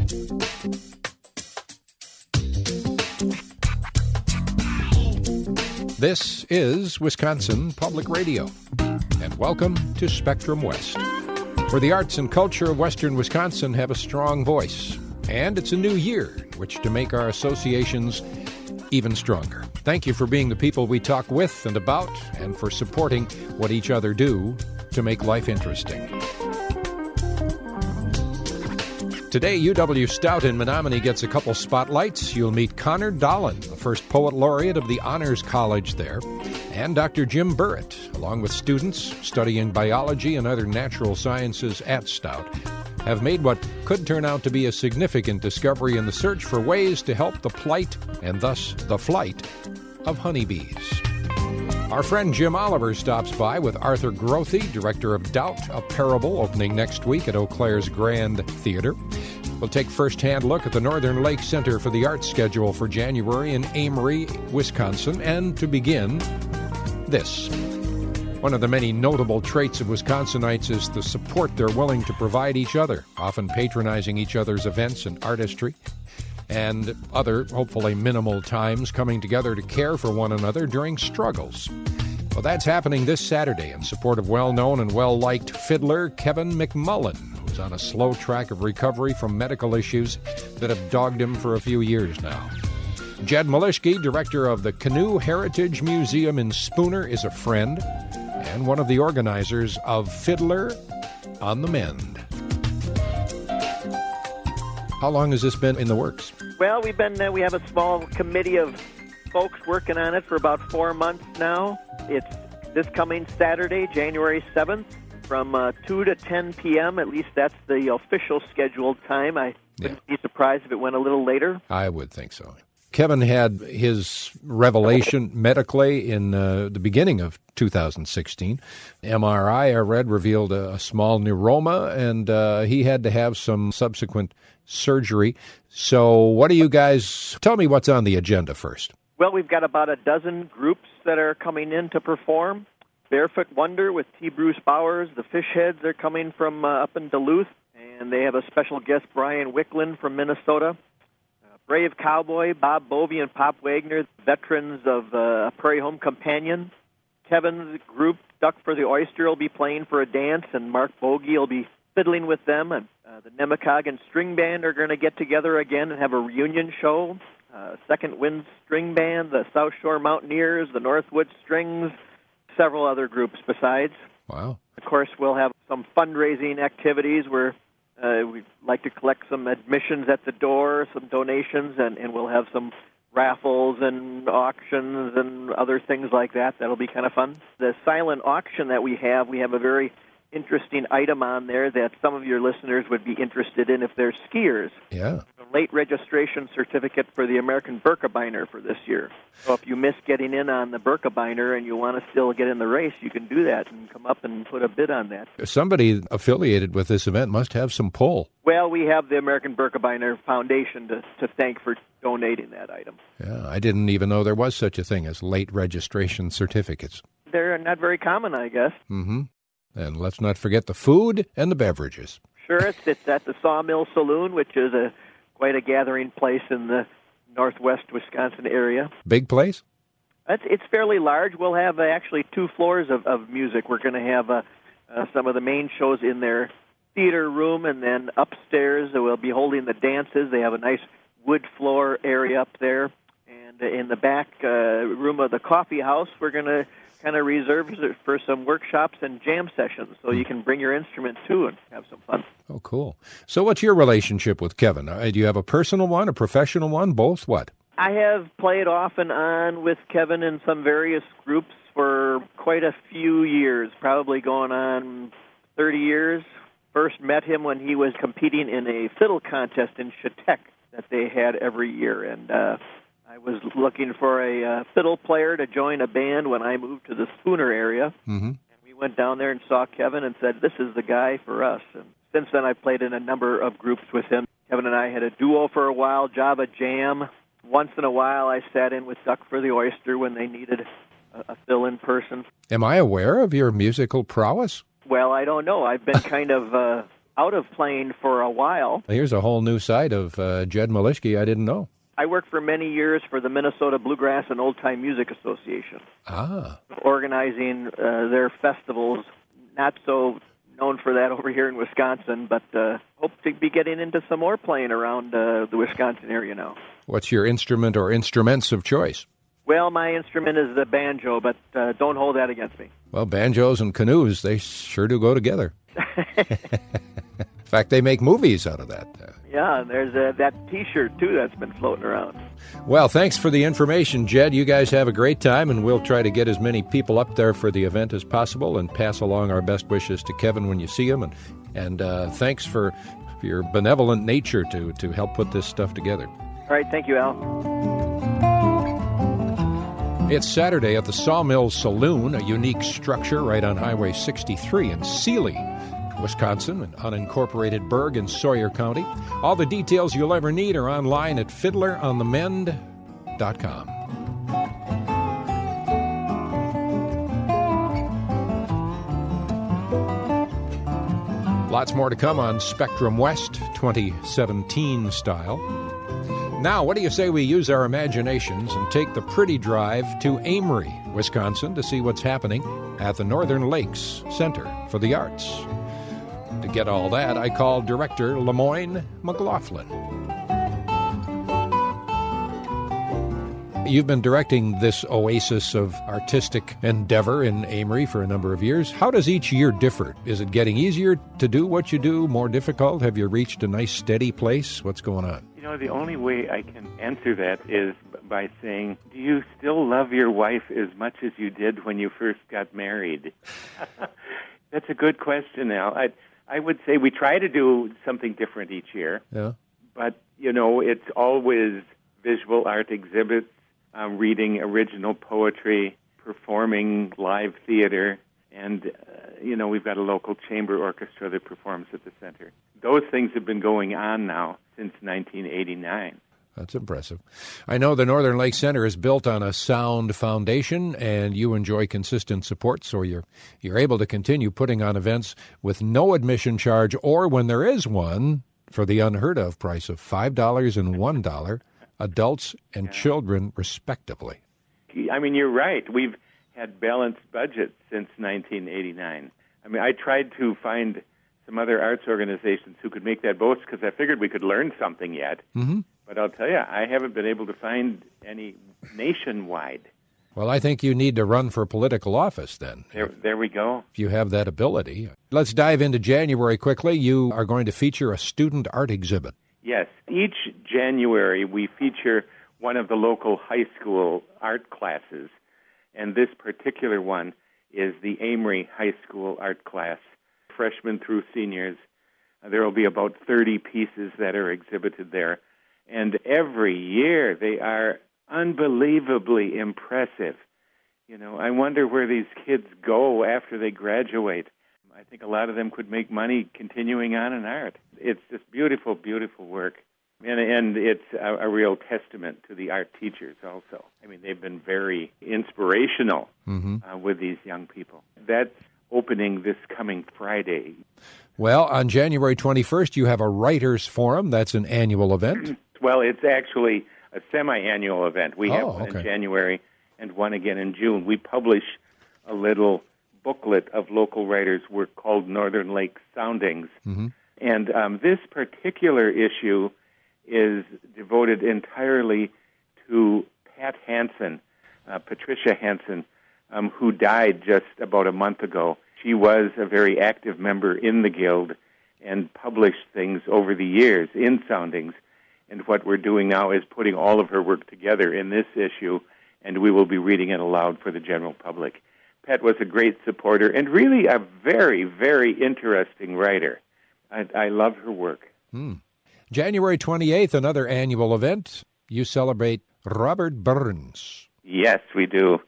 This is Wisconsin Public Radio, and welcome to Spectrum West, where the arts and culture of Western Wisconsin have a strong voice, and it's a new year in which to make our associations even stronger. Thank you for being the people we talk with and about, and for supporting what each other do to make life interesting. Today, UW Stout in Menominee gets a couple spotlights. You'll meet Connor Dolan, the first poet laureate of the Honors College there, and Dr. Jim Burritt, along with students studying biology and other natural sciences at Stout, have made what could turn out to be a significant discovery in the search for ways to help the plight, and thus the flight, of honeybees. Our friend Jim Oliver stops by with Arthur Grothe, director of Doubt, a Parable, opening next week at Eau Claire's Grand Theater. We'll take first-hand look at the Northern Lake Center for the Arts schedule for January in Amory, Wisconsin. And to begin, this. One of the many notable traits of Wisconsinites is the support they're willing to provide each other, often patronizing each other's events and artistry, and other, hopefully minimal times coming together to care for one another during struggles. Well, that's happening this Saturday in support of well-known and well-liked fiddler Kevin McMullen, who's on a slow track of recovery from medical issues that have dogged him for a few years now. Jed Malishke, director of the Canoe Heritage Museum in Spooner, is a friend and one of the organizers of Fiddler on the Mend. How long has this been in the works? Well, we have a small committee of folks working on it for about 4 months now. It's this coming Saturday, January 7th, from 2 to 10 p.m. At least that's the official scheduled time. I wouldn't be surprised if it went a little later. I would think so. Kevin had his revelation medically in the beginning of 2016. MRI, I read, revealed a small neuroma, and he had to have some subsequent surgery. So what do you guys, tell me what's on the agenda first. Well, we've got about a dozen groups that are coming in to perform. Barefoot Wonder with T. Bruce Bowers. The Fishheads are coming from up in Duluth, and they have a special guest, Brian Wickland from Minnesota. Brave Cowboy, Bob Bovey and Pop Wagner, veterans of Prairie Home Companion. Kevin's group, Duck for the Oyster, will be playing for a dance, and Mark Bogie will be fiddling with them. And the Nemacoggin String Band are going to get together again and have a reunion show. Second Wind String Band, the South Shore Mountaineers, the Northwood Strings, several other groups besides. Wow. Of course, we'll have some fundraising activities where we'd like to collect some admissions at the door, some donations, and we'll have some raffles and auctions and other things like that. That'll be kind of fun. The silent auction that we have a very interesting item on there that some of your listeners would be interested in if they're skiers. Yeah. A late registration certificate for the American Birkebeiner for this year. So if you miss getting in on the Birkebeiner and you want to still get in the race, you can do that and come up and put a bid on that. Somebody affiliated with this event must have some pull. Well, we have the American Birkebeiner Foundation to thank for donating that item. Yeah, I didn't even know there was such a thing as late registration certificates. They're not very common, I guess. Mm-hmm. And let's not forget the food and the beverages. Sure, it's at the Sawmill Saloon, which is quite a gathering place in the northwest Wisconsin area. Big place? It's fairly large. We'll have actually 2 floors of music. We're going to have some of the main shows in their theater room, and then upstairs we'll be holding the dances. They have a nice wood floor area up there. And in the back room of the coffee house, we're going to kind of reserve it for some workshops and jam sessions, so you can bring your instrument too and have some fun. Oh, cool. So what's your relationship with Kevin? Do you have a personal one, a professional one, both? What? I have played off and on with Kevin in some various groups for quite a few years, probably going on 30 years. First met him when he was competing in a fiddle contest in Chautauqua that they had every year, and I was looking for a fiddle player to join a band when I moved to the Spooner area. Mm-hmm. And we went down there and saw Kevin and said, this is the guy for us. And since then, I've played in a number of groups with him. Kevin and I had a duo for a while, Java Jam. Once in a while, I sat in with Duck for the Oyster when they needed a fill-in person. Am I aware of your musical prowess? Well, I don't know. I've been kind of out of playing for a while. Here's a whole new side of Jed Malishke I didn't know. I worked for many years for the Minnesota Bluegrass and Old Time Music Association, organizing their festivals. Not so known for that over here in Wisconsin, but hope to be getting into some more playing around the Wisconsin area now. What's your instrument or instruments of choice? Well, my instrument is the banjo, but don't hold that against me. Well, banjos and canoes, they sure do go together. In fact, they make movies out of that. Yeah, there's that T-shirt, too, that's been floating around. Well, thanks for the information, Jed. You guys have a great time, and we'll try to get as many people up there for the event as possible and pass along our best wishes to Kevin when you see him. And thanks for your benevolent nature to help put this stuff together. All right, thank you, Al. It's Saturday at the Sawmill Saloon, a unique structure right on Highway 63 in Seeley, Wisconsin, an unincorporated burg in Sawyer County. All the details you'll ever need are online at fiddleronthemend.com. Lots more to come on Spectrum West 2017 style. Now, what do you say we use our imaginations and take the pretty drive to Amory, Wisconsin, to see what's happening at the Northern Lakes Center for the Arts? To get all that, I called director Lemoyne McLaughlin. You've been directing this oasis of artistic endeavor in Amory for a number of years. How does each year differ? Is it getting easier to do what you do, more difficult? Have you reached a nice, steady place? What's going on? You know, the only way I can answer that is by saying, do you still love your wife as much as you did when you first got married? That's a good question, Al. I would say we try to do something different each year. Yeah. But, you know, it's always visual art exhibits, reading original poetry, performing live theater, and, you know, we've got a local chamber orchestra that performs at the center. Those things have been going on now since 1989. That's impressive. I know the Northern Lake Center is built on a sound foundation, and you enjoy consistent support, so you're able to continue putting on events with no admission charge, or when there is one, for the unheard-of price of $5 and $1, adults and children respectively. I mean, you're right. We've had balanced budgets since 1989. I mean, I tried to find some other arts organizations who could make that boast because I figured we could learn something yet. Mm-hmm. But I'll tell you, I haven't been able to find any nationwide. Well, I think you need to run for political office then. There we go. If you have that ability. Let's dive into January quickly. You are going to feature a student art exhibit. Yes. Each January we feature one of the local high school art classes, and this particular one is the Amory High School art class. Freshmen through seniors. There will be about 30 pieces that are exhibited there. And every year they are unbelievably impressive. You know, I wonder where these kids go after they graduate. I think a lot of them could make money continuing on in art. It's just beautiful, beautiful work. And it's a real testament to the art teachers also. I mean, they've been very inspirational with these young people. That's opening this coming Friday. Well, on January 21st, you have a writers' forum. That's an annual event. Well, it's actually a semi-annual event. We have one in January and one again in June. We publish a little booklet of local writers' work called Northern Lake Soundings. Mm-hmm. And this particular issue is devoted entirely to Pat Hansen, Patricia Hansen, who died just about a month ago. She was a very active member in the Guild and published things over the years in Soundings. And what we're doing now is putting all of her work together in this issue, and we will be reading it aloud for the general public. Pat was a great supporter and really a very, very interesting writer. I love her work. January 28th, another annual event. You celebrate Robert Burns. Yes, we do.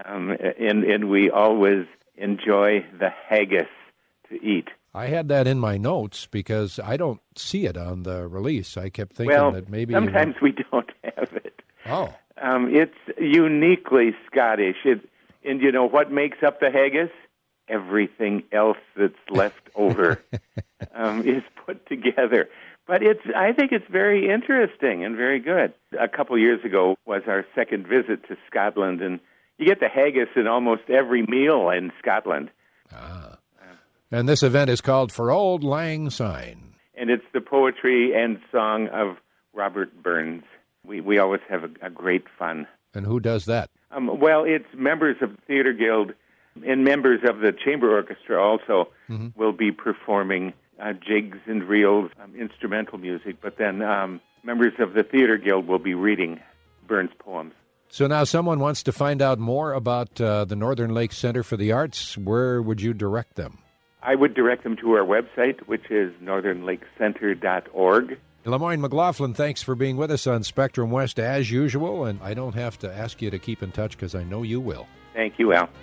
And we always enjoy the haggis to eat. I had that in my notes because I don't see it on the release. I kept thinking that maybe... sometimes we don't have it. Oh. It's uniquely Scottish. And you know what makes up the haggis? Everything else that's left over. is put together. But I think it's very interesting and very good. A couple years ago was our second visit to Scotland, and you get the haggis in almost every meal in Scotland. And this event is called For Auld Lang Syne. And it's the poetry and song of Robert Burns. We always have a great fun. And who does that? Well, it's members of the Theater Guild and members of the Chamber Orchestra also will be performing jigs and reels, instrumental music, but then members of the Theater Guild will be reading Burns' poems. So now someone wants to find out more about the Northern Lakes Center for the Arts. Where would you direct them? I would direct them to our website, which is northernlakecenter.org. LeMoyne McLaughlin, thanks for being with us on Spectrum West as usual, and I don't have to ask you to keep in touch because I know you will. Thank you, Al.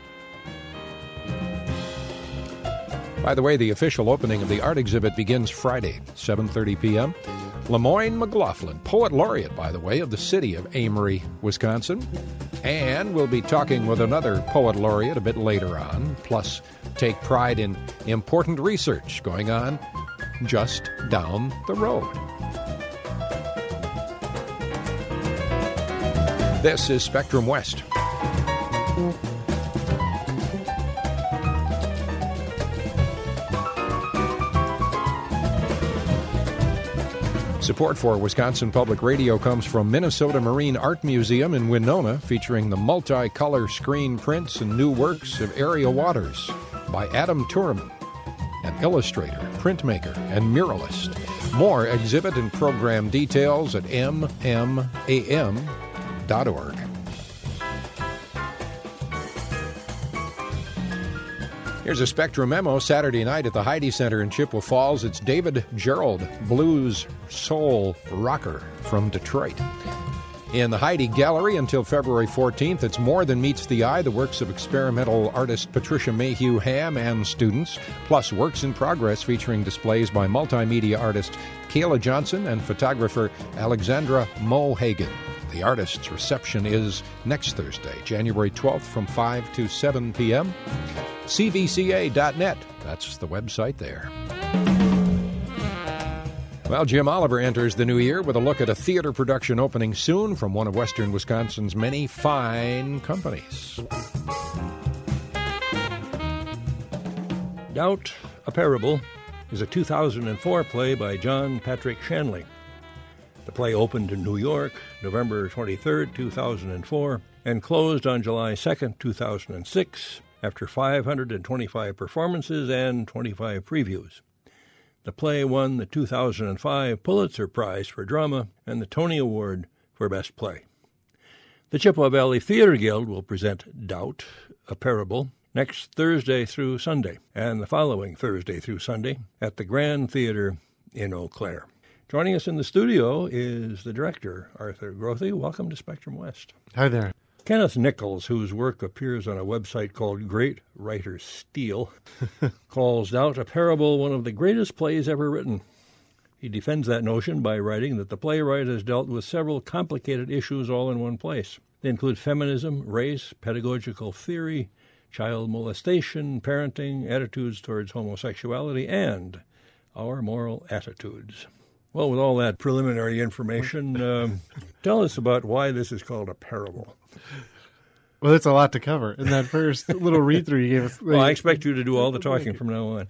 By the way, the official opening of the art exhibit begins Friday, 7:30 p.m. LeMoyne McLaughlin, Poet Laureate, by the way, of the city of Amory, Wisconsin. And we'll be talking with another Poet Laureate a bit later on, plus take pride in important research going on just down the road. This is Spectrum West. Support for Wisconsin Public Radio comes from Minnesota Marine Art Museum in Winona, featuring the multicolor screen prints and new works of Ariel Waters by Adam Turman, an illustrator, printmaker, and muralist. More exhibit and program details at mmam.org. Here's a Spectrum memo. Saturday night at the Heidi Center in Chippewa Falls, it's David Gerald, blues soul rocker from Detroit. In the Heidi Gallery until February 14th, it's More Than Meets the Eye, the works of experimental artist Patricia Mayhew Ham and students, plus works in progress featuring displays by multimedia artist Kayla Johnson and photographer Alexandra Mohagan. The artist's reception is next Thursday, January 12th from 5 to 7 p.m. CVCA.net. That's the website there. Well, Jim Oliver enters the new year with a look at a theater production opening soon from one of western Wisconsin's many fine companies. Doubt, a Parable is a 2004 play by John Patrick Shanley. The play opened in New York November 23, 2004, and closed on July 2, 2006, after 525 performances and 25 previews. The play won the 2005 Pulitzer Prize for Drama and the Tony Award for Best Play. The Chippewa Valley Theater Guild will present Doubt, a Parable, next Thursday through Sunday, and the following Thursday through Sunday at the Grand Theater in Eau Claire. Joining us in the studio is the director, Arthur Grothe. Welcome to Spectrum West. Hi there. Kenneth Nichols, whose work appears on a website called Great Writers Steal, calls Doubt, a Parable one of the greatest plays ever written. He defends that notion by writing that the playwright has dealt with several complicated issues all in one place. They include feminism, race, pedagogical theory, child molestation, parenting, attitudes towards homosexuality, and our moral attitudes. Well, with all that preliminary information, tell us about why this is called a parable. Well, that's a lot to cover. In that first little read-through you gave us. Well, I expect you to do all the talking from now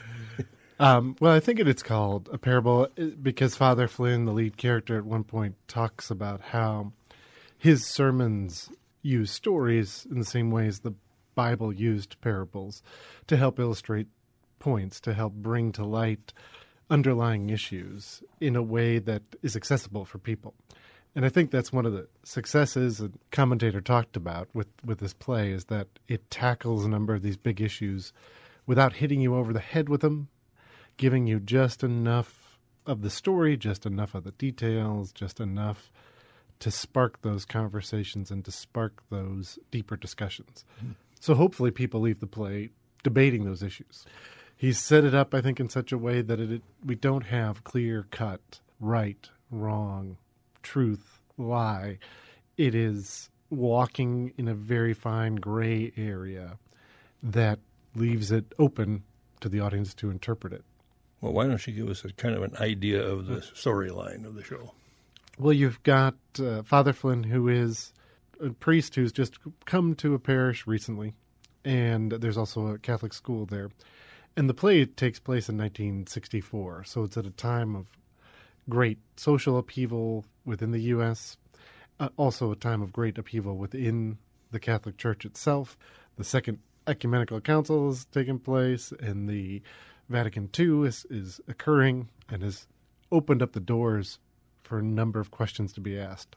on. Well, I think it's called a parable because Father Flynn, the lead character, at one point talks about how his sermons use stories in the same way as the Bible used parables to help illustrate points, to help bring to light underlying issues in a way that is accessible for people. And I think that's one of the successes a commentator talked about with this play is that it tackles a number of these big issues without hitting you over the head with them, giving you just enough of the story, just enough of the details, just enough to spark those conversations and to spark those deeper discussions. Mm-hmm. So hopefully people leave the play debating those issues. He's set it up, I think, in such a way that we don't have clear-cut, right, wrong, truth, lie. It is walking in a very fine gray area that leaves it open to the audience to interpret it. Well, why don't you give us a kind of an idea of the storyline of the show? Well, you've got Father Flynn, who is a priest who's just come to a parish recently, and there's also a Catholic school there. And the play takes place in 1964, so it's at a time of great social upheaval within the U.S., also a time of great upheaval within the Catholic Church itself. The Second Ecumenical Council is taking place, and the Vatican II is occurring and has opened up the doors for a number of questions to be asked.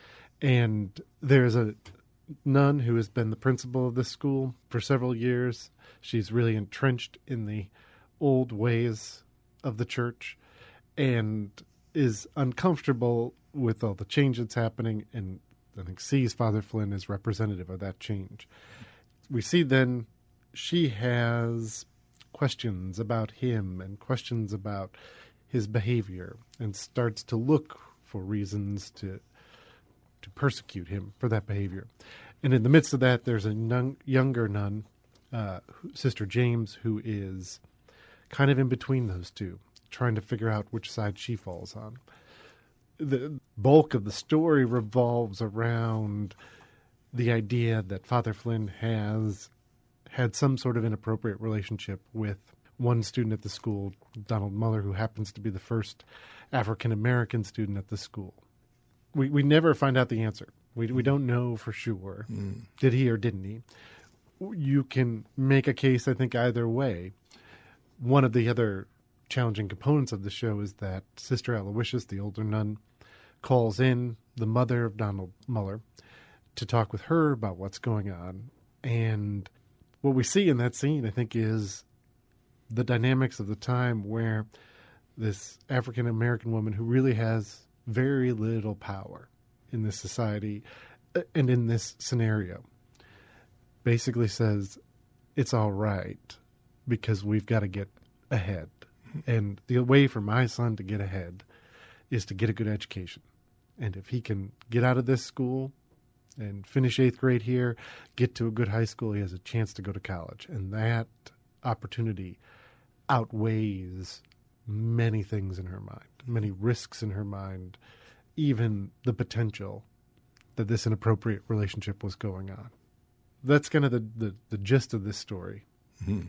And there's a nun who has been the principal of this school for several years. She's really entrenched in the old ways of the church and is uncomfortable with all the change that's happening, and I think sees Father Flynn as representative of that change. We see then she has questions about him and questions about his behavior and starts to look for reasons to persecute him for that behavior. And in the midst of that, there's a younger nun, Sister James, who is kind of in between those two, trying to figure out which side she falls on. The bulk of the story revolves around the idea that Father Flynn has had some sort of inappropriate relationship with one student at the school, Donald Muller, who happens to be the first African-American student at the school. We never find out the answer. We don't know for sure. Did he or didn't he? You can make a case, I think, either way. One of the other challenging components of the show is that Sister Aloysius, the older nun, calls in the mother of Donald Muller to talk with her about what's going on. And what we see in that scene, I think, is the dynamics of the time where this African-American woman who really has very little power in this society and in this scenario basically says, it's all right because we've got to get ahead. And the way for my son to get ahead is to get a good education. And if he can get out of this school and finish 8th grade here, get to a good high school, he has a chance to go to college. And that opportunity outweighs many things in her mind, many risks in her mind, even the potential that this inappropriate relationship was going on. That's kind of the gist of this story. Mm-hmm.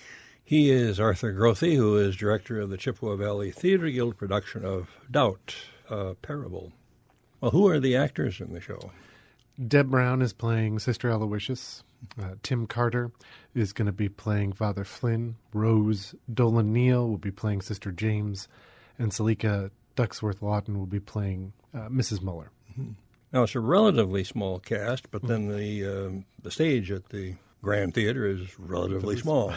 He is Arthur Grothe, who is director of the Chippewa Valley Theater Guild production of Doubt, a Parable. Well, who are the actors in the show? Deb Brown is playing Sister Aloysius. Tim Carter is going to be playing Father Flynn. Rose Dolan Neal will be playing Sister James. And Salika Ducksworth Lawton will be playing Mrs. Muller. Mm-hmm. Now, it's a relatively small cast, but then the stage at the Grand Theater is relatively small.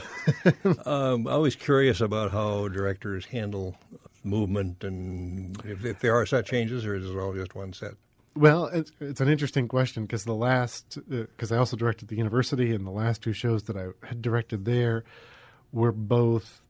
I'm always curious about how directors handle movement and if there are set changes, or is it all just one set? Well, it's an interesting question because because I also directed the university, and the last two shows that I had directed there were both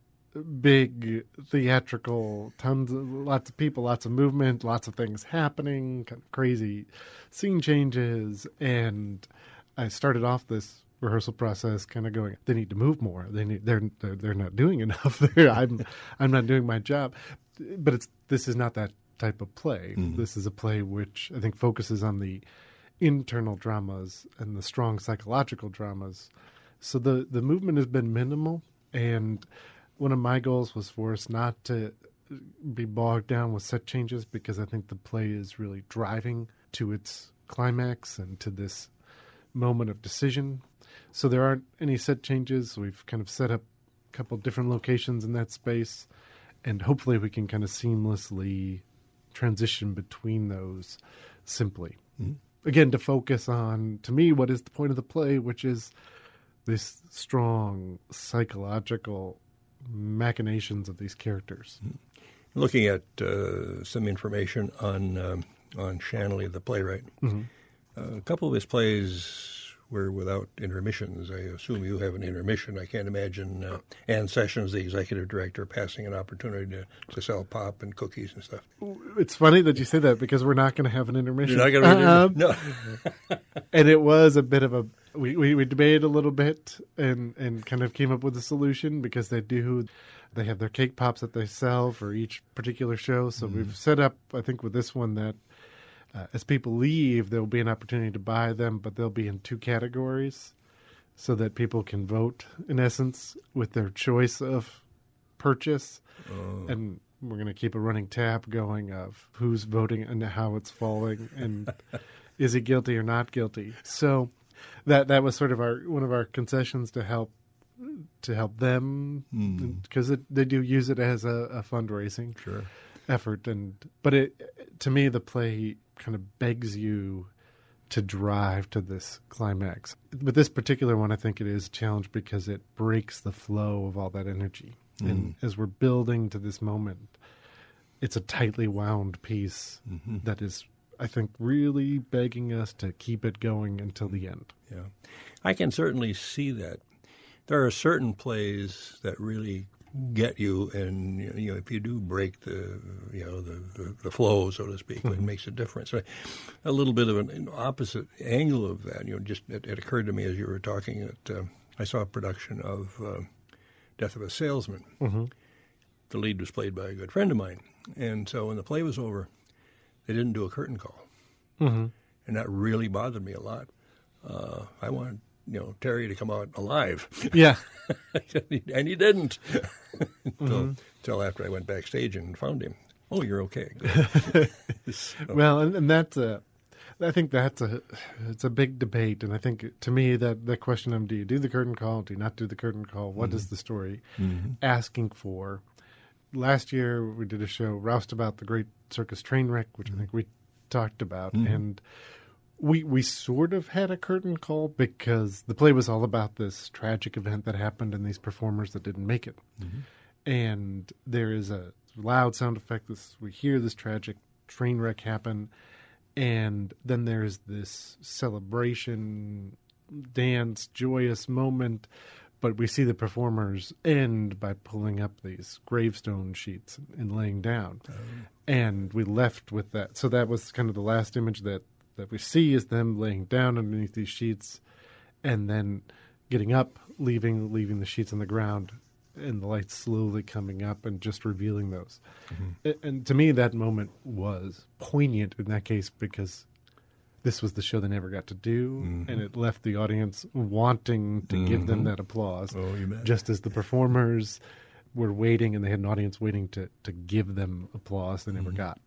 big theatrical, lots of people, lots of movement, lots of things happening, kind of crazy scene changes. And I started off this rehearsal process kind of going, they need to move more. They're not doing enough. I'm not doing my job. But this is not that type of play. Mm-hmm. This is a play which I think focuses on the internal dramas and the strong psychological dramas. So the movement has been minimal, and one of my goals was for us not to be bogged down with set changes, because I think the play is really driving to its climax and to this moment of decision. So there aren't any set changes. We've kind of set up a couple different locations in that space, and hopefully we can kind of seamlessly transition between those simply. Mm-hmm. Again, to focus on, to me, what is the point of the play, which is this strong psychological machinations of these characters. Mm-hmm. Looking at some information on Shanley, the playwright, mm-hmm. A couple of his plays were without intermissions. I assume you have an intermission. I can't imagine Ann Sessions, the executive director, passing an opportunity to sell pop and cookies and stuff. It's funny that you say that because we're not going to have an intermission. You're not going to have an intermission? No. And it was a bit of a... We debated a little bit and kind of came up with a solution because they have their cake pops that they sell for each particular show. So we've set up, I think, with this one that as people leave, there will be an opportunity to buy them, but they'll be in 2 categories so that people can vote, in essence, with their choice of purchase. Oh. And we're going to keep a running tab going of who's voting and how it's falling and is he guilty or not guilty. So that was sort of one of our concessions to help them because they do use it as a fundraising effort. But to me, the play kind of begs you to drive to this climax. But this particular one, I think it is a challenge because it breaks the flow of all that energy. And as we're building to this moment, it's a tightly wound piece that is, I think, really begging us to keep it going until the end. Yeah, I can certainly see that. There are certain plays that really get you, and if you do break the flow, so to speak, it makes a difference. A little bit of an opposite angle of that. It occurred to me as you were talking that I saw a production of Death of a Salesman. The lead was played by a good friend of mine, and so when the play was over, they didn't do a curtain call, and that really bothered me a lot. I wanted Terry to come out alive. Yeah. And he didn't. Until after I went backstage and found him. Oh, you're okay. So. Well, and that's I think it's a big debate. And I think, to me, that question of do you do the curtain call, do you not do the curtain call, what is the story asking for? Last year we did a show, Roustabout the Great Circus Trainwreck, which I think we talked about. And we sort of had a curtain call because the play was all about this tragic event that happened and these performers that didn't make it. And there is a loud sound effect. We hear this tragic train wreck happen, and then there's this celebration, dance, joyous moment, but we see the performers end by pulling up these gravestone sheets and laying down. And we left with that. So that was kind of the last image that we see is them laying down underneath these sheets and then getting up, leaving the sheets on the ground, and the lights slowly coming up and just revealing those. And to me, that moment was poignant in that case because this was the show they never got to do, and it left the audience wanting to give them that applause, just as the performers were waiting and they had an audience waiting to give them applause they never got.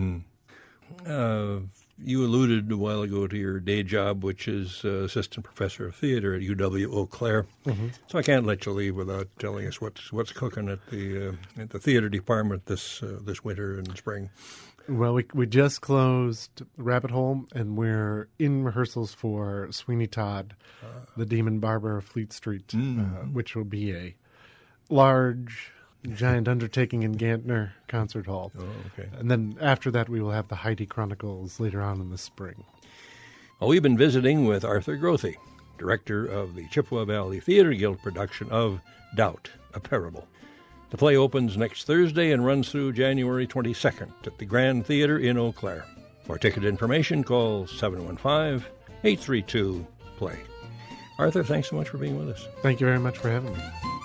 You alluded a while ago to your day job, which is assistant professor of theater at UW Eau Claire. So I can't let you leave without telling us what's cooking at the theater department this winter and spring. Well, we just closed Rabbit Hole, and we're in rehearsals for Sweeney Todd, the Demon Barber of Fleet Street, which will be a large, giant undertaking in Gantner Concert Hall. And then after that, we will have the Heidi Chronicles later on in the spring. Well, we've been visiting with Arthur Grothe, director of the Chippewa Valley Theater Guild production of Doubt, a Parable. The play opens next Thursday and runs through January 22nd at the Grand Theater in Eau Claire. For ticket information, call 715-832-PLAY. Arthur, thanks so much for being with us. Thank you very much for having me.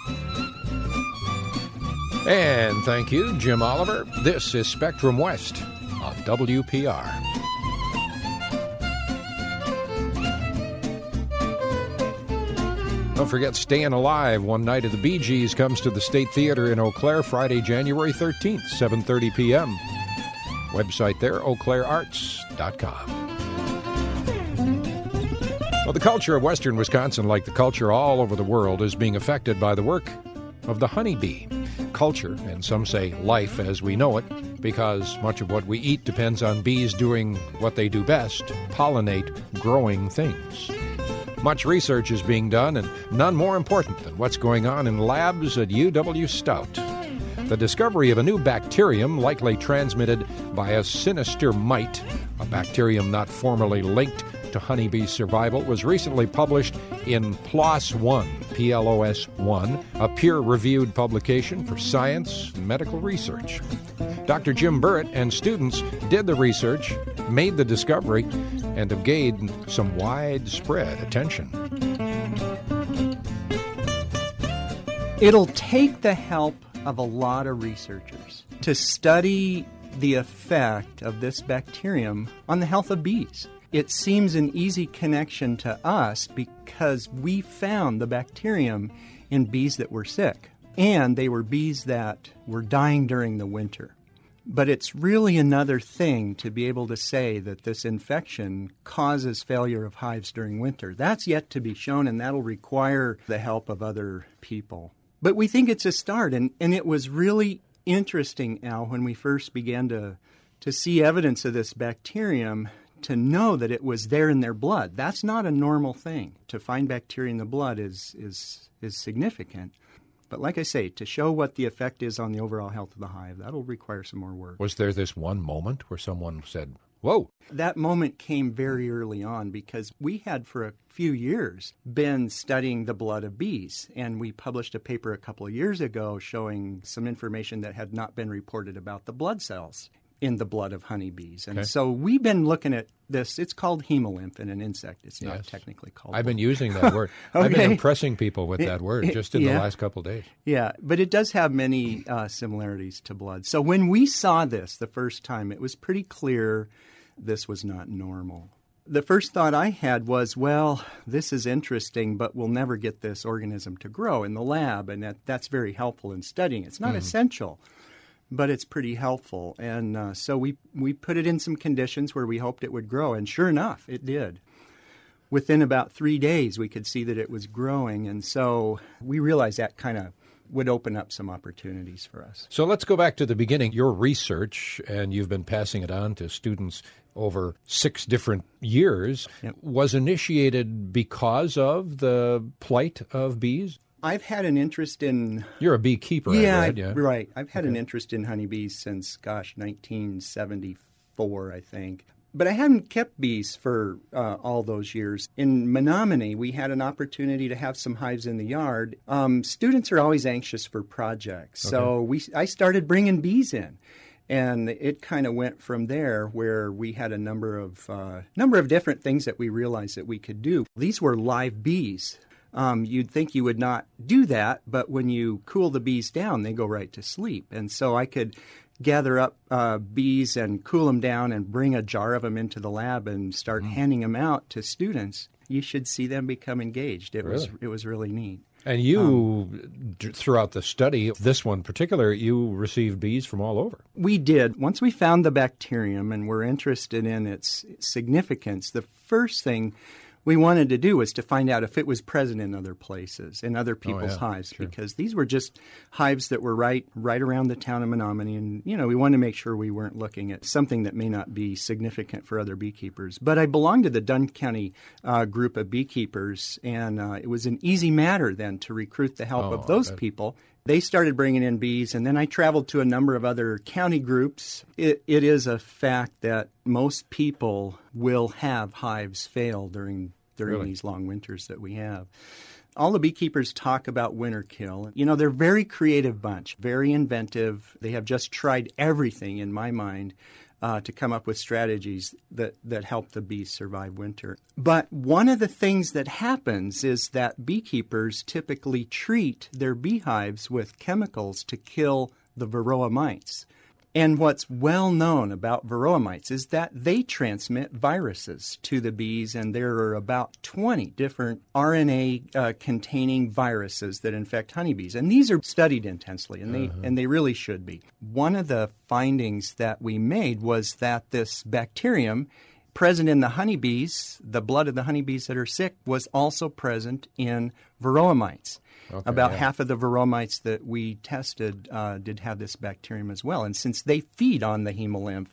And thank you, Jim Oliver. This is Spectrum West on WPR. Don't forget Staying Alive, One Night of the Bee Gees, comes to the State Theater in Eau Claire Friday, January 13th, 7:30 p.m. Website there, eauclairearts.com. Well, the culture of western Wisconsin, like the culture all over the world, is being affected by the work of the honeybee. Culture, and some say life as we know it, because much of what we eat depends on bees doing what they do best, pollinate growing things. Much research is being done, and none more important than what's going on in labs at UW Stout. The discovery of a new bacterium likely transmitted by a sinister mite, a bacterium not formally linked to honeybee survival was recently published in PLOS One, PLOS One, a peer-reviewed publication for science and medical research. Dr. Jim Burritt and students did the research, made the discovery, and have gained some widespread attention. It'll take the help of a lot of researchers to study the effect of this bacterium on the health of bees. It seems an easy connection to us because we found the bacterium in bees that were sick, and they were bees that were dying during the winter. But it's really another thing to be able to say that this infection causes failure of hives during winter. That's yet to be shown, and that'll require the help of other people. But we think it's a start, and it was really interesting, Al, when we first began to see evidence of this bacterium, to know that it was there in their blood. That's not a normal thing. To find bacteria in the blood is significant. But like I say, to show what the effect is on the overall health of the hive, that'll require some more work. Was there this one moment where someone said, whoa? That moment came very early on because we had for a few years been studying the blood of bees, and we published a paper a couple of years ago showing some information that had not been reported about the blood cells in the blood of honeybees. And so we've been looking at this. It's called hemolymph in an insect. It's not technically called. I've been using that word. Okay. I've been impressing people with that word just in the last couple of days. Yeah, but it does have many similarities to blood. So when we saw this the first time, it was pretty clear this was not normal. The first thought I had was, well, this is interesting, but we'll never get this organism to grow in the lab, and that's very helpful in studying. It's not essential, but it's pretty helpful. And so we put it in some conditions where we hoped it would grow, and sure enough, it did. Within about 3 days, we could see that it was growing, and so we realized that kind of would open up some opportunities for us. So let's go back to the beginning. Your research, and you've been passing it on to students over 6 different years, was initiated because of the plight of bees? I've had an interest in... You're a beekeeper, I read. Yeah, right. I've had an interest in honeybees since, 1974, I think. But I hadn't kept bees for all those years. In Menominee, we had an opportunity to have some hives in the yard. Students are always anxious for projects, so I started bringing bees in. And it kind of went from there, where we had a number of different things that we realized that we could do. These were live bees. You'd think you would not do that, but when you cool the bees down, they go right to sleep. And so I could gather up bees and cool them down and bring a jar of them into the lab and start handing them out to students. You should see them become engaged. It was really neat. And you, throughout the study, this one in particular, you received bees from all over. We did. Once we found the bacterium and were interested in its significance, the first thing we wanted to do was to find out if it was present in other places, in other people's hives, because these were just hives that were right around the town of Menominee, and we wanted to make sure we weren't looking at something that may not be significant for other beekeepers. But I belonged to the Dunn County group of beekeepers, and it was an easy matter then to recruit the help of those people. They started bringing in bees, and then I traveled to a number of other county groups. It is a fact that most people will have hives fail during these long winters that we have. All the beekeepers talk about winter kill. They're a very creative bunch, very inventive. They have just tried everything, in my mind, to come up with strategies that help the bees survive winter. But one of the things that happens is that beekeepers typically treat their beehives with chemicals to kill the varroa mites. And what's well known about varroa mites is that they transmit viruses to the bees, and there are about 20 different RNA-containing viruses that infect honeybees. And these are studied intensely, and they really should be. One of the findings that we made was that this bacterium present in the honeybees, the blood of the honeybees that are sick, was also present in varroa mites. About half of the varroa mites that we tested did have this bacterium as well. And since they feed on the hemolymph,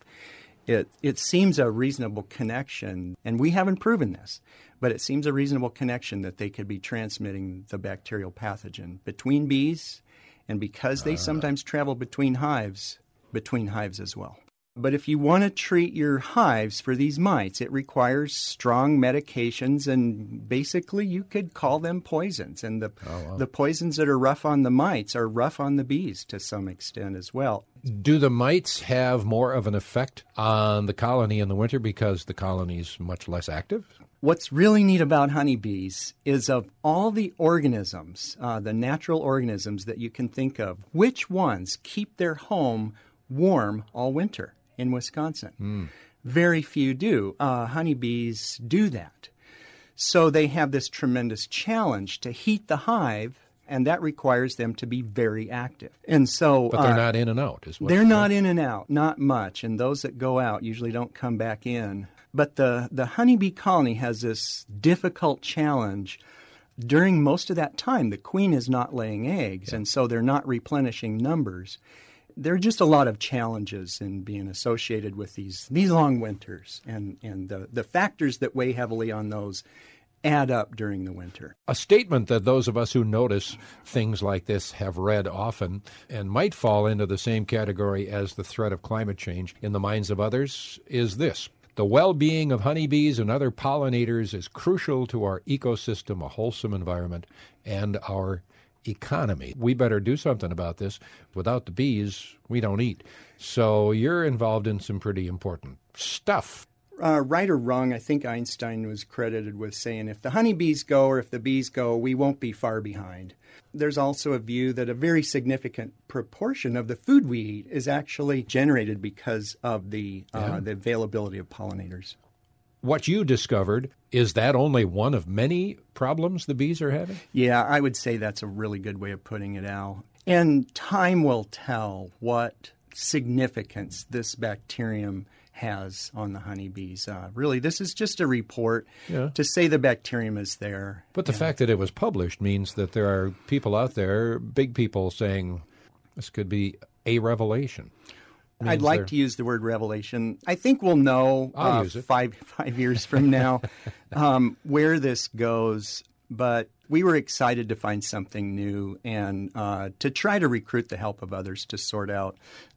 it seems a reasonable connection, and we haven't proven this, but it seems a reasonable connection that they could be transmitting the bacterial pathogen between bees, and because they sometimes travel between hives as well. But if you want to treat your hives for these mites, it requires strong medications, and basically you could call them poisons. And the poisons that are rough on the mites are rough on the bees to some extent as well. Do the mites have more of an effect on the colony in the winter because the colony's much less active? What's really neat about honeybees is of all the organisms, the natural organisms that you can think of, which ones keep their home warm all winter in Wisconsin? Very few do. Honeybees do that. So they have this tremendous challenge to heat the hive, and that requires them to be very active. And so, but they're not in and out, is what they're not in and out, not much. And those that go out usually don't come back in. But the honeybee colony has this difficult challenge. During most of that time, the queen is not laying eggs, and so they're not replenishing numbers. There are just a lot of challenges in being associated with these long winters, and the factors that weigh heavily on those add up during the winter. A statement that those of us who notice things like this have read often and might fall into the same category as the threat of climate change in the minds of others is this: the well-being of honeybees and other pollinators is crucial to our ecosystem, a wholesome environment, and our economy. We better do something about this. Without the bees, we don't eat. So you're involved in some pretty important stuff. Right or wrong, I think Einstein was credited with saying if the honeybees go or if the bees go, we won't be far behind. There's also a view that a very significant proportion of the food we eat is actually generated because of the availability of pollinators. What you discovered, is that only one of many problems the bees are having? Yeah, I would say that's a really good way of putting it, Al. And time will tell what significance this bacterium has on the honeybees. Really, this is just a report to say the bacterium is there. But the fact that it was published means that there are people out there, big people, saying this could be a revelation. I'd like to use the word revelation. I think we'll know 5 years from now where this goes. But we were excited to find something new and to try to recruit the help of others to sort out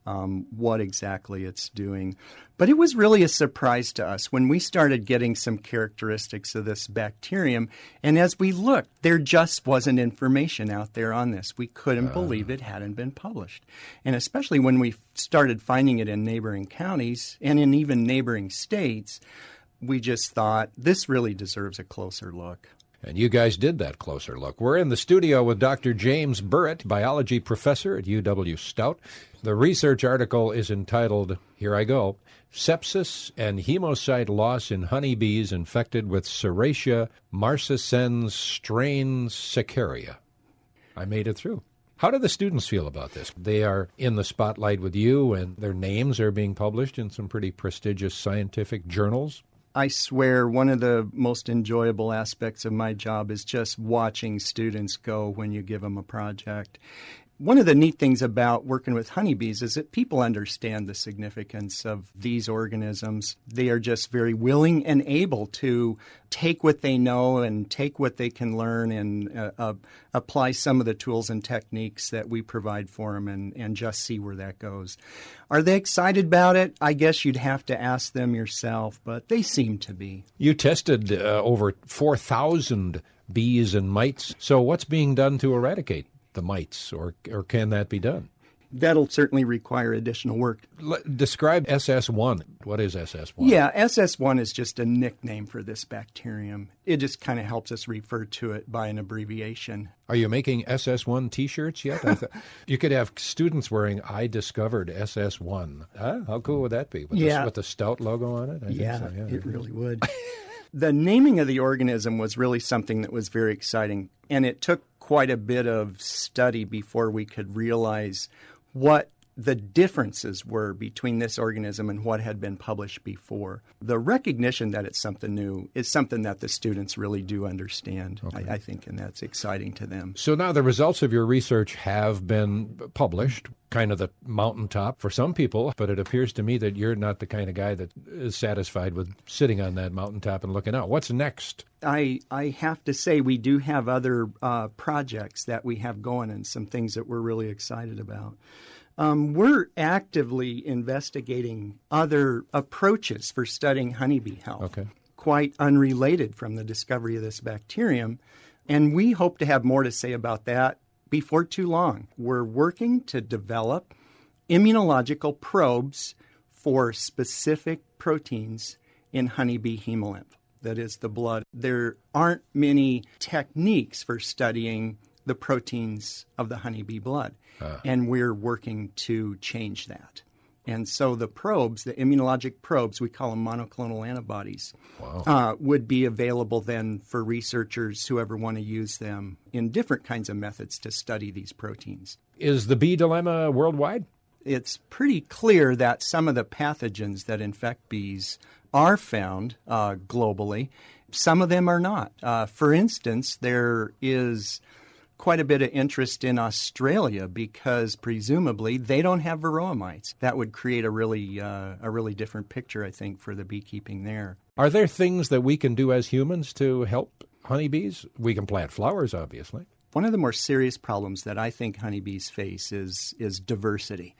what exactly it's doing. But it was really a surprise to us when we started getting some characteristics of this bacterium. And as we looked, there just wasn't information out there on this. We couldn't believe it hadn't been published. And especially when we started finding it in neighboring counties and in even neighboring states, we just thought this really deserves a closer look. And you guys did that closer look. We're in the studio with Dr. James Burritt, biology professor at UW-Stout. The research article is entitled, here I go, Sepsis and Hemocyte Loss in Honeybees Infected with Serratia marcescens strain Cercaria. I made it through. How do the students feel about this? They are in the spotlight with you, and their names are being published in some pretty prestigious scientific journals. I swear one of the most enjoyable aspects of my job is just watching students go when you give them a project. One of the neat things about working with honeybees is that people understand the significance of these organisms. They are just very willing and able to take what they know and take what they can learn and apply some of the tools and techniques that we provide for them and just see where that goes. Are they excited about it? I guess you'd have to ask them yourself, but they seem to be. You tested over 4,000 bees and mites. So what's being done to eradicate the mites, or can that be done? That'll certainly require additional work. Describe SS1. What is SS1? Yeah, SS1 is just a nickname for this bacterium. It just kind of helps us refer to it by an abbreviation. Are you making SS1 T-shirts yet? You could have students wearing "I discovered SS1." Huh? How cool would that be? With the Stout logo on it? I think so, it really would. The naming of the organism was really something that was very exciting, and it took quite a bit of study before we could realize what the differences were between this organism and what had been published before. The recognition that it's something new is something that the students really do understand, I think, and that's exciting to them. So now the results of your research have been published, kind of the mountaintop for some people, but it appears to me that you're not the kind of guy that is satisfied with sitting on that mountaintop and looking out. What's next? I have to say we do have other projects that we have going and some things that we're really excited about. We're actively investigating other approaches for studying honeybee health, quite unrelated from the discovery of this bacterium. And we hope to have more to say about that before too long. We're working to develop immunological probes for specific proteins in honeybee hemolymph, that is the blood. There aren't many techniques for studying the proteins of the honeybee blood, and we're working to change that. And so the probes, the immunologic probes, we call them monoclonal antibodies, would be available then for researchers who ever want to use them in different kinds of methods to study these proteins. Is the bee dilemma worldwide? It's pretty clear that some of the pathogens that infect bees are found globally. Some of them are not. For instance, there is quite a bit of interest in Australia because presumably they don't have varroa mites. That would create a really different picture, I think, for the beekeeping there. Are there things that we can do as humans to help honeybees? We can plant flowers, obviously. One of the more serious problems that I think honeybees face is diversity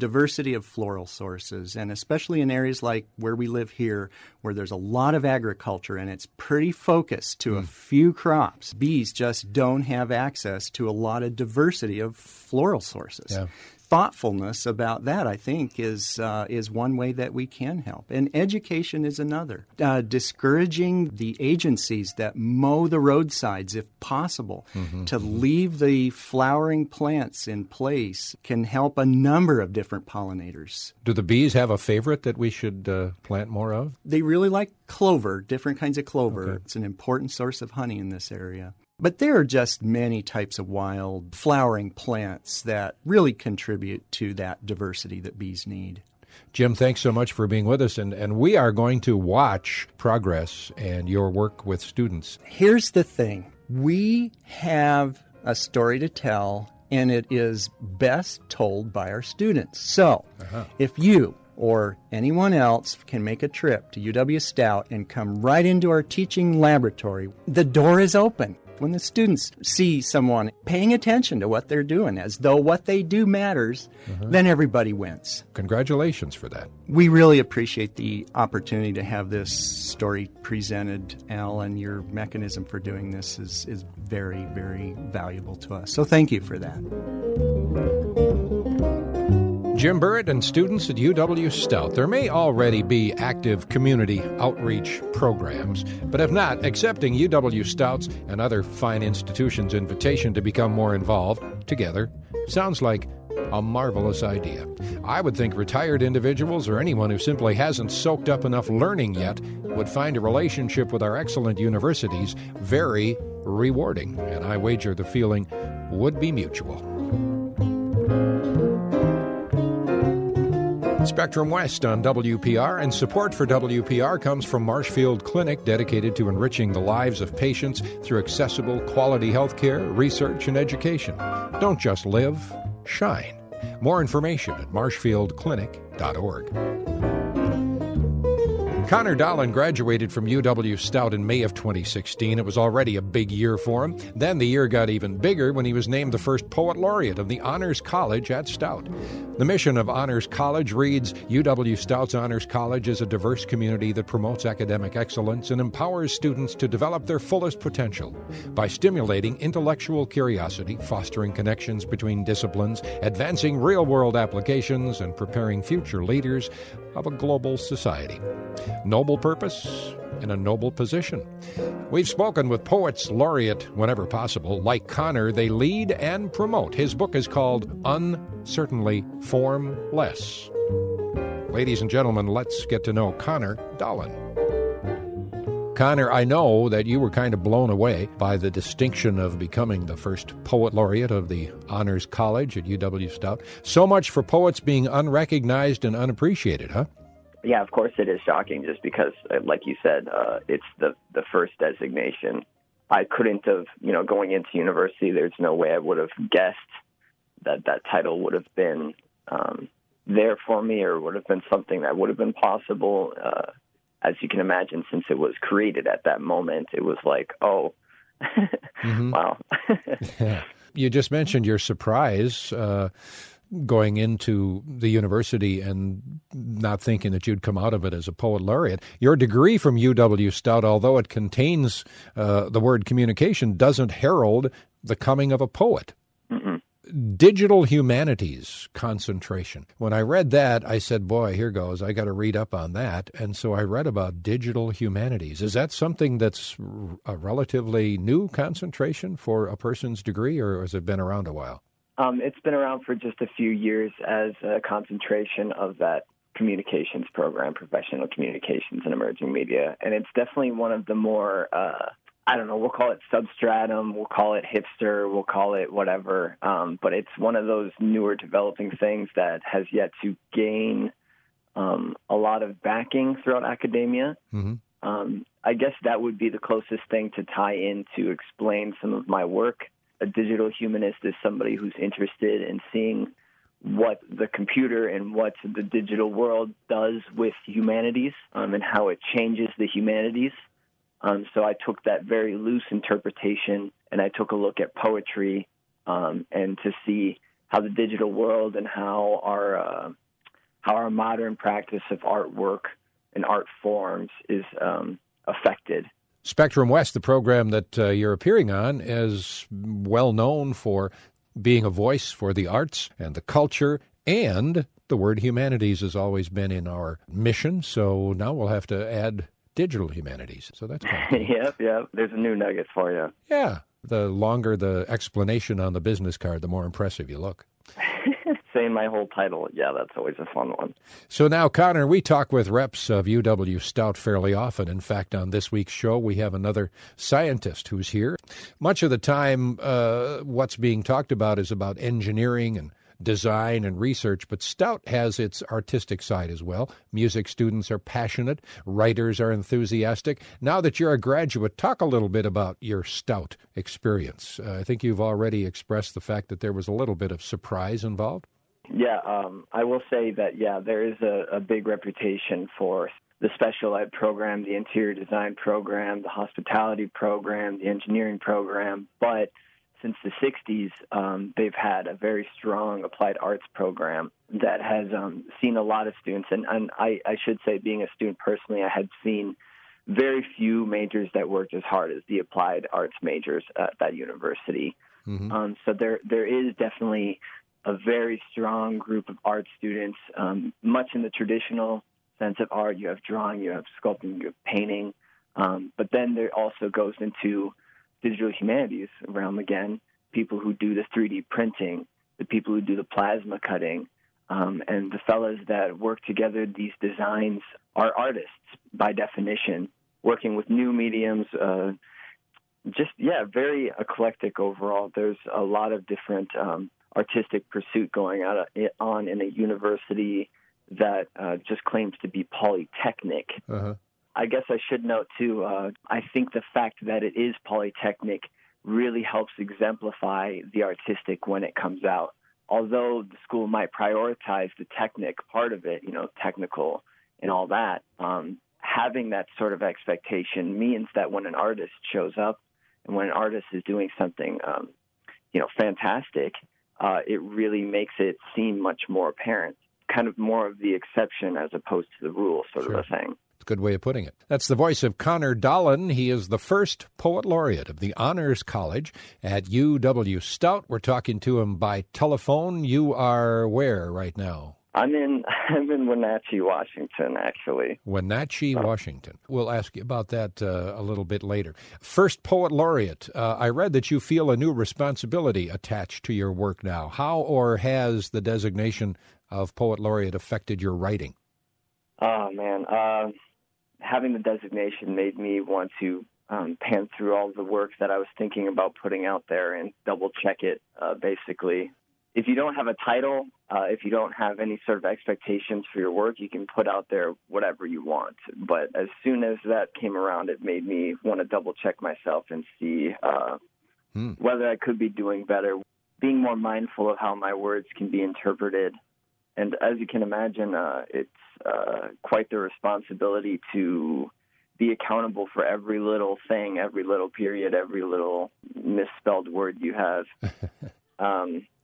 of floral sources, and especially in areas like where we live here, where there's a lot of agriculture and it's pretty focused to a few crops. Bees just don't have access to a lot of diversity of floral sources. Yeah. Thoughtfulness about that, I think, is one way that we can help. And education is another. Discouraging the agencies that mow the roadsides, if possible, to leave the flowering plants in place can help a number of different pollinators. Do the bees have a favorite that we should plant more of? They really like clover, different kinds of clover. Okay. It's an important source of honey in this area. But there are just many types of wild flowering plants that really contribute to that diversity that bees need. Jim, thanks so much for being with us, and we are going to watch progress and your work with students. Here's the thing. We have a story to tell, and it is best told by our students. So if you or anyone else can make a trip to UW Stout and come right into our teaching laboratory, the door is open. When the students see someone paying attention to what they're doing as though what they do matters, then everybody wins. Congratulations for that. We really appreciate the opportunity to have this story presented, Al, and your mechanism for doing this is very, very valuable to us. So thank you for that. Jim Burritt and students at UW Stout. There may already be active community outreach programs, but if not, accepting UW Stout's and other fine institutions' invitation to become more involved together sounds like a marvelous idea. I would think retired individuals or anyone who simply hasn't soaked up enough learning yet would find a relationship with our excellent universities very rewarding, and I wager the feeling would be mutual. Spectrum West on WPR, and support for WPR comes from Marshfield Clinic, dedicated to enriching the lives of patients through accessible, quality health care, research, and education. Don't just live, shine. More information at marshfieldclinic.org. Connor Dolan graduated from UW Stout in May of 2016. It was already a big year for him. Then the year got even bigger when he was named the first Poet Laureate of the Honors College at Stout. The mission of Honors College reads, UW Stout's Honors College is a diverse community that promotes academic excellence and empowers students to develop their fullest potential by stimulating intellectual curiosity, fostering connections between disciplines, advancing real-world applications, and preparing future leaders of a global society. Noble purpose in a noble position. We've spoken with poets laureate whenever possible. Like Connor, they lead and promote. His book is called Uncertainly Formless. Ladies and gentlemen, let's get to know Connor Dolan. Connor, I know that you were kind of blown away by the distinction of becoming the first Poet Laureate of the Honors College at UW Stout. So much for poets being unrecognized and unappreciated, huh? Yeah, of course it is shocking just because, like you said, it's the first designation. I couldn't have, going into university, there's no way I would have guessed that title would have been there for me or would have been something that would have been possible. As you can imagine, since it was created at that moment, it was like, oh, wow. Yeah. You just mentioned your surprise. going into the university and not thinking that you'd come out of it as a poet laureate. Your degree from UW Stout, although it contains the word communication, doesn't herald the coming of a poet. Mm-mm. Digital humanities concentration. When I read that, I said, boy, here goes. I got to read up on that. And so I read about digital humanities. Is that something that's a relatively new concentration for a person's degree, or has it been around a while? It's been around for just a few years as a concentration of that communications program, professional communications and emerging media. And it's definitely one of the more we'll call it substratum, we'll call it hipster, we'll call it whatever. But it's one of those newer developing things that has yet to gain a lot of backing throughout academia. Mm-hmm. I guess that would be the closest thing to tie in to explain some of my work. A digital humanist is somebody who's interested in seeing what the computer and what the digital world does with humanities and how it changes the humanities. So I took that very loose interpretation and I took a look at poetry and to see how the digital world and how our modern practice of artwork and art forms is affected. Spectrum West, the program that you're appearing on, is well known for being a voice for the arts and the culture, and the word humanities has always been in our mission, so now we'll have to add digital humanities. So that's kind of cool. Yep. There's a new nugget for you. Yeah. The longer the explanation on the business card, the more impressive you look. Saying my whole title, yeah, that's always a fun one. So now, Connor, we talk with reps of UW Stout fairly often. In fact, on this week's show, we have another scientist who's here. Much of the time, what's being talked about is about engineering and design and research, but Stout has its artistic side as well. Music students are passionate. Writers are enthusiastic. Now that you're a graduate, talk a little bit about your Stout experience. I think you've already expressed the fact that there was a little bit of surprise involved. Yeah, I will say that, there is a big reputation for the special ed program, the interior design program, the hospitality program, the engineering program, but since the 60s, they've had a very strong applied arts program that has seen a lot of students. And I should say, being a student personally, I had seen very few majors that worked as hard as the applied arts majors at that university. Mm-hmm. So there is definitely a very strong group of art students, much in the traditional sense of art. You have drawing, you have sculpting, you have painting. But then there also goes into digital humanities realm again, people who do the 3D printing, the people who do the plasma cutting, and the fellas that work together these designs are artists by definition, working with new mediums, very eclectic overall. There's a lot of different artistic pursuit going on in a university that just claims to be polytechnic. Uh-huh. I guess I should note, too, I think the fact that it is polytechnic really helps exemplify the artistic when it comes out. Although the school might prioritize the technic part of it, technical and all that, having that sort of expectation means that when an artist shows up and when an artist is doing something, fantastic, it really makes it seem much more apparent, kind of more of the exception as opposed to the rule sort of a thing. It's a good way of putting it. That's the voice of Connor Dolan. He is the first poet laureate of the Honors College at UW Stout. We're talking to him by telephone. You are where right now? I'm in Wenatchee, Washington, actually. Wenatchee, Washington. We'll ask you about that a little bit later. First poet laureate. I read that you feel a new responsibility attached to your work now. How or has the designation of poet laureate affected your writing? Oh, man. Having the designation made me want to pan through all the work that I was thinking about putting out there and double-check it, basically. If you don't have a title, if you don't have any sort of expectations for your work, you can put out there whatever you want. But as soon as that came around, it made me want to double-check myself and see whether I could be doing better, being more mindful of how my words can be interpreted. And as you can imagine, it's quite the responsibility to be accountable for every little thing, every little period, every little misspelled word you have.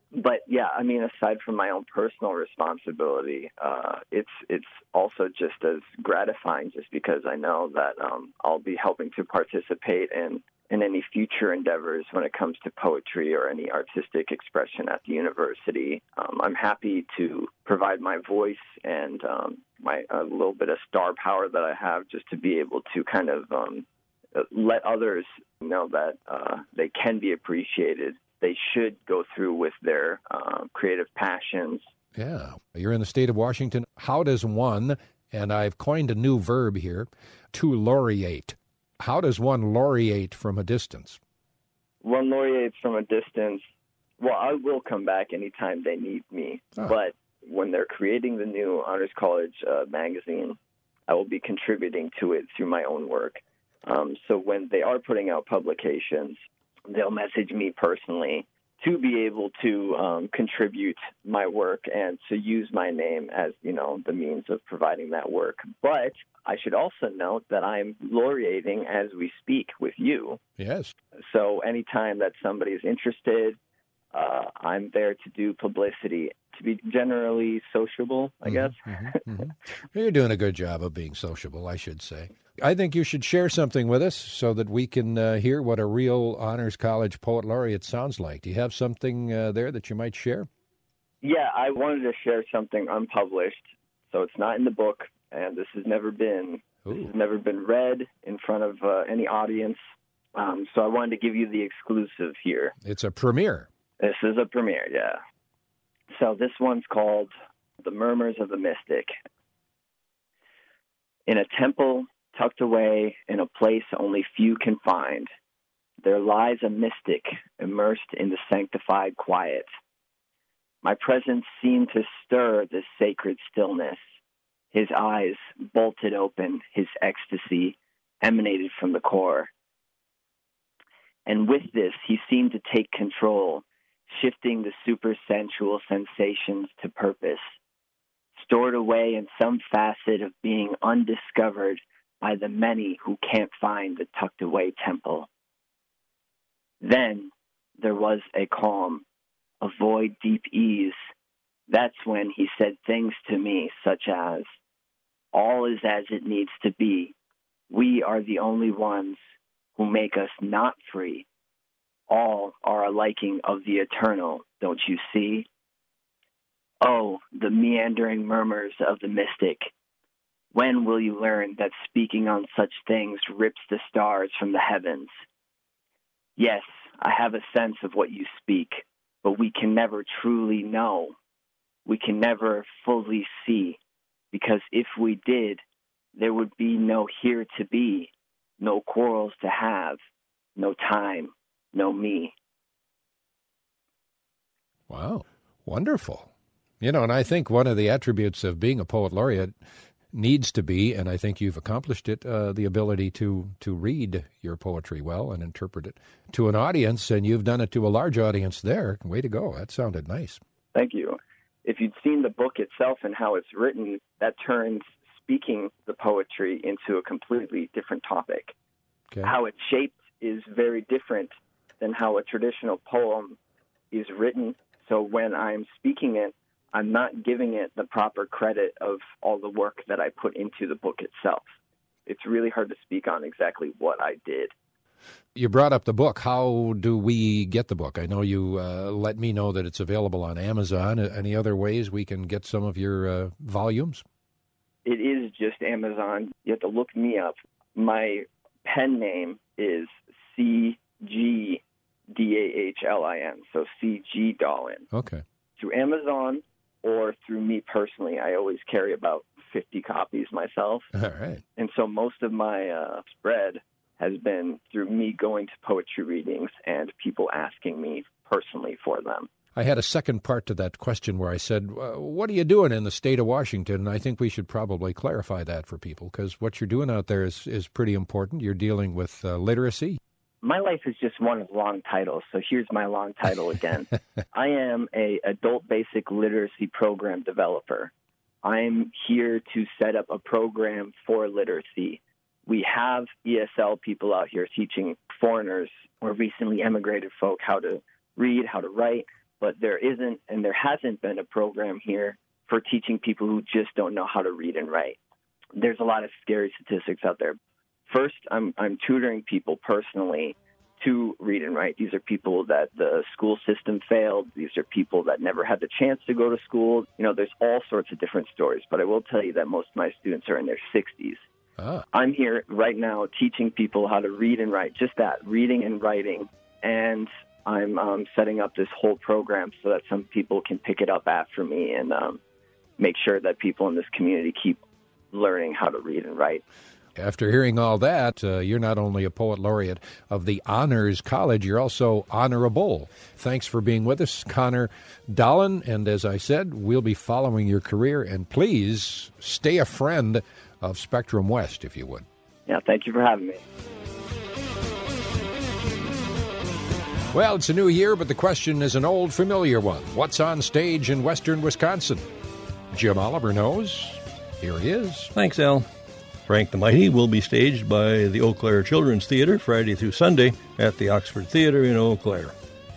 But yeah, I mean, aside from my own personal responsibility, it's also just as gratifying, just because I know that I'll be helping to participate in any future endeavors when it comes to poetry or any artistic expression at the university. I'm happy to provide my voice and a little bit of star power that I have, just to be able to kind of let others know that they can be appreciated. They should go through with their creative passions. Yeah. You're in the state of Washington. How does one, and I've coined a new verb here, to laureate? How does one laureate from a distance? One laureates from a distance. Well, I will come back anytime they need me. Oh. But when they're creating the new Honors College magazine, I will be contributing to it through my own work. So when they are putting out publications, they'll message me personally to be able to contribute my work and to use my name as, the means of providing that work. But I should also note that I'm laureating as we speak with you. Yes. So anytime that somebody's interested, I'm there to do publicity, to be generally sociable, I guess. You're doing a good job of being sociable, I should say. I think you should share something with us so that we can hear what a real Honors College Poet Laureate sounds like. Do you have something there that you might share? Yeah, I wanted to share something unpublished, so it's not in the book, and this has never been read in front of any audience. So I wanted to give you the exclusive here. It's a premiere. This is a premiere, yeah. So this one's called The Murmurs of the Mystic. In a temple tucked away in a place only few can find, there lies a mystic immersed in the sanctified quiet. My presence seemed to stir this sacred stillness. His eyes bolted open, his ecstasy emanated from the core. And with this, he seemed to take control, shifting the supersensual sensations to purpose, stored away in some facet of being undiscovered by the many who can't find the tucked-away temple. Then there was a calm, a void deep ease. That's when he said things to me such as, all is as it needs to be. We are the only ones who make us not free. All are a liking of the eternal, don't you see? Oh, the meandering murmurs of the mystic. When will you learn that speaking on such things rips the stars from the heavens? Yes, I have a sense of what you speak, but we can never truly know. We can never fully see, because if we did, there would be no here to be, no quarrels to have, no time, no me. Wow, wonderful. And I think one of the attributes of being a poet laureate needs to be, and I think you've accomplished it, the ability to read your poetry well and interpret it to an audience, and you've done it to a large audience there. Way to go. That sounded nice. Thank you. If you'd seen the book itself and how it's written, that turns speaking the poetry into a completely different topic. Okay. How it's shaped is very different than how a traditional poem is written. So when I'm speaking it, I'm not giving it the proper credit of all the work that I put into the book itself. It's really hard to speak on exactly what I did. You brought up the book. How do we get the book? I know you let me know that it's available on Amazon. Any other ways we can get some of your volumes? It is just Amazon. You have to look me up. My pen name is C.G. Dahlin, so C.G. Dahlin. Okay. Through Amazon or through me personally, I always carry about 50 copies myself. All right. And so most of my spread has been through me going to poetry readings and people asking me personally for them. I had a second part to that question where I said, what are you doing in the state of Washington? And I think we should probably clarify that for people, because what you're doing out there is pretty important. You're dealing with literacy. My life is just one of long titles, so here's my long title again. I am a adult basic literacy program developer. I'm here to set up a program for literacy. We have ESL people out here teaching foreigners or recently emigrated folk how to read, how to write, but there isn't and there hasn't been a program here for teaching people who just don't know how to read and write. There's a lot of scary statistics out there. First, I'm tutoring people personally to read and write. These are people that the school system failed. These are people that never had the chance to go to school. There's all sorts of different stories, but I will tell you that most of my students are in their 60s. I'm here right now teaching people how to read and write, just that, reading and writing, and I'm setting up this whole program so that some people can pick it up after me and make sure that people in this community keep learning how to read and write. After hearing all that, you're not only a poet laureate of the Honors College, you're also honorable. Thanks for being with us, Connor Dolan. And as I said, we'll be following your career. And please stay a friend of Spectrum West, if you would. Yeah, thank you for having me. Well, it's a new year, but the question is an old familiar one. What's on stage in western Wisconsin? Jim Oliver knows. Here he is. Thanks, Al. Frank the Mighty will be staged by the Eau Claire Children's Theatre Friday through Sunday at the Oxford Theatre in Eau Claire.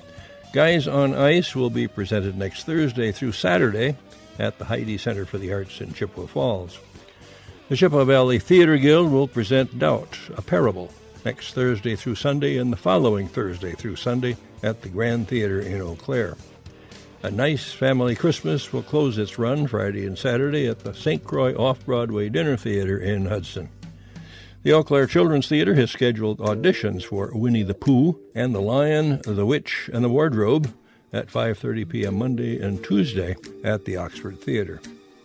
Guys on Ice will be presented next Thursday through Saturday at the Heidi Center for the Arts in Chippewa Falls. The Chippewa Valley Theatre Guild will present Doubt, a Parable, next Thursday through Sunday and the following Thursday through Sunday at the Grand Theatre in Eau Claire. A Nice Family Christmas will close its run Friday and Saturday at the St. Croix Off-Broadway Dinner Theatre in Hudson. The Eau Claire Children's Theatre has scheduled auditions for Winnie the Pooh and the Lion, the Witch, and the Wardrobe at 5:30 p.m. Monday and Tuesday at the Oxford Theatre.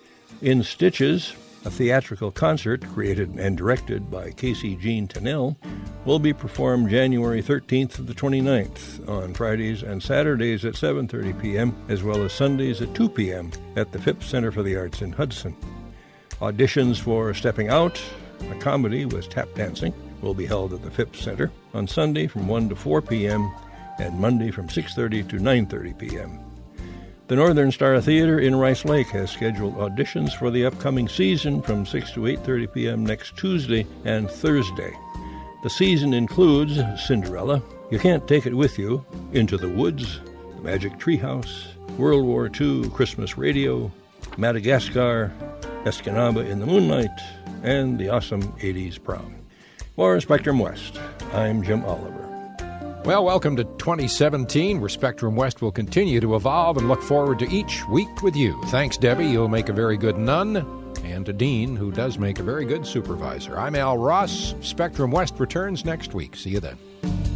In Stitches, a theatrical concert created and directed by Casey Jean Tennell will be performed January 13th to the 29th on Fridays and Saturdays at 7:30 p.m., as well as Sundays at 2 p.m. at the Phipps Center for the Arts in Hudson. Auditions for Stepping Out, a comedy with tap dancing, will be held at the Phipps Center on Sunday from 1 to 4 p.m. and Monday from 6:30 to 9:30 p.m. The Northern Star Theatre in Rice Lake has scheduled auditions for the upcoming season from 6 to 8:30 p.m. next Tuesday and Thursday. The season includes Cinderella, You Can't Take It With You, Into the Woods, The Magic Treehouse, World War II Christmas Radio, Madagascar, Escanaba in the Moonlight, and the awesome 80s Prom. For Spectrum West, I'm Jim Oliver. Well, welcome to 2017, where Spectrum West will continue to evolve and look forward to each week with you. Thanks, Debbie. You'll make a very good nun. And to Dean, who does make a very good supervisor. I'm Al Ross. Spectrum West returns next week. See you then.